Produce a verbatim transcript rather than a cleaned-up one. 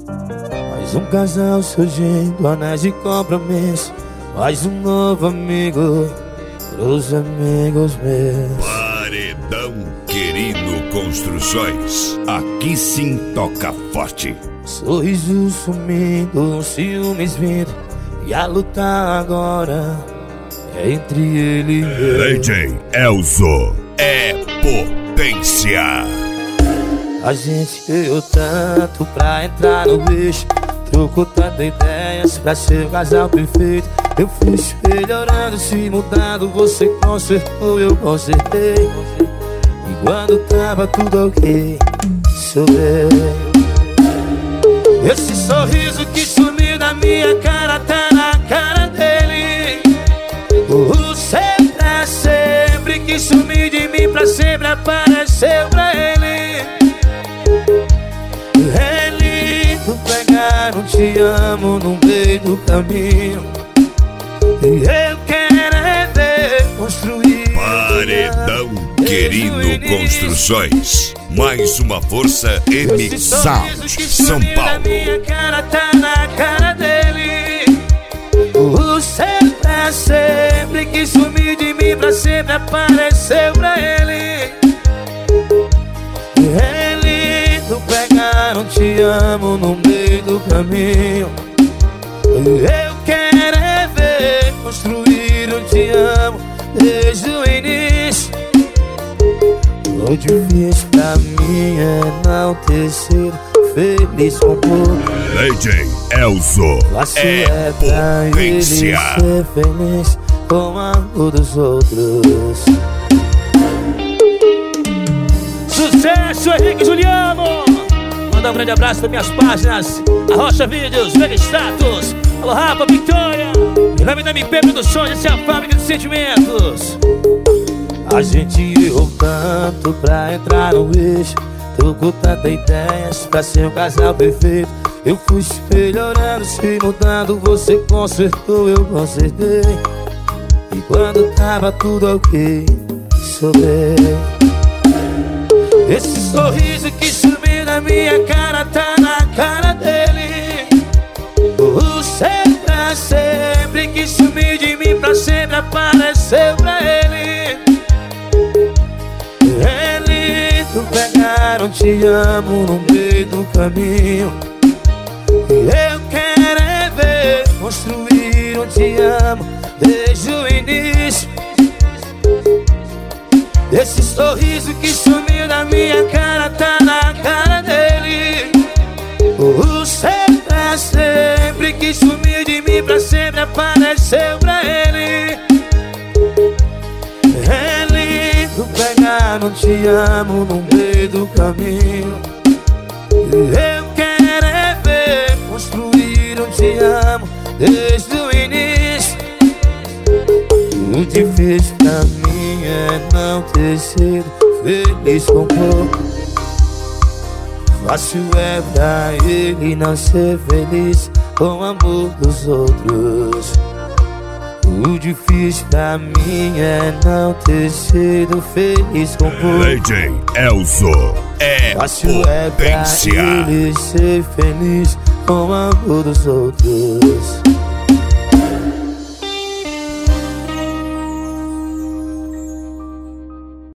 Mais um casal surgindo, anéis de compromisso. Mais um novo amigo pros amigos meus. Paredão Querino Construções. Aqui sim toca forte. Sorriso sumindo, ciúmes vindo, e a luta agora é entre ele e eu. D J Elzo é potência. A gente ganhou tanto pra entrar no bicho, trocou tantas ideias pra ser o casal perfeito. Eu fui se melhorando, se mudando, você consertou, eu consertei. E quando tava tudo ok, sobrei. Esse sorriso que sumiu da minha cara tá na cara dele. O sempre pra sempre, que sumiu de mim pra sempre, apareceu pra ele. É lindo pegar um te amo no meio do caminho. E eu quero é ver construir. Paredão Querino Construções. Mais uma força M Sound São Paulo. Minha cara tá na cara dele. O sempre pra sempre, que sumiu de mim pra sempre, apareceu pra ele. É lindo pegar um te amo no meio do caminho. Eu quero é ver construir um te amo desde o início. O difícil pra mim é não ter sido feliz com pouco. D J Elzo Fácil é é pra ele potência. ser feliz com o amor dos outros. Sucesso, Henrique Juliano! Mandar um grande abraço para minhas páginas Arrocha Vídeos, Mega Status. Alô Rafa, Victoria. E vai me dar M P Produções, essa é a fábrica de sentimentos. A gente errou tanto pra entrar no eixo, trocou tantas ideias pra ser um casal perfeito. Eu fui se melhorando, se mudando, você consertou, eu consertei. E quando tava tudo ok, sobrei. Esse sorriso que sumiu na minha cara tá na cara dele. O sempre pra sempre, que sumiu de mim pra sempre, apareceu pra ele. É lindo pegar um te amo no meio do caminho. Eu quero é ver construir um te amo desde o início. Esse sorriso que sumiu da minha cara tá na cara dele. O sempre pra sempre, que sumiu de mim pra sempre, apareceu pra ele. É lindo pegar um te amo no meio do caminho. Eu quero é ver construir um te amo desde o início. O difícil pra mim é não ter sido feliz com pouco. Fácil é pra ele não ser feliz com o amor dos outros. O difícil pra mim é não ter sido feliz com pouco. D J Elzo é Fácil é pra potência. ele ser feliz com o amor dos outros.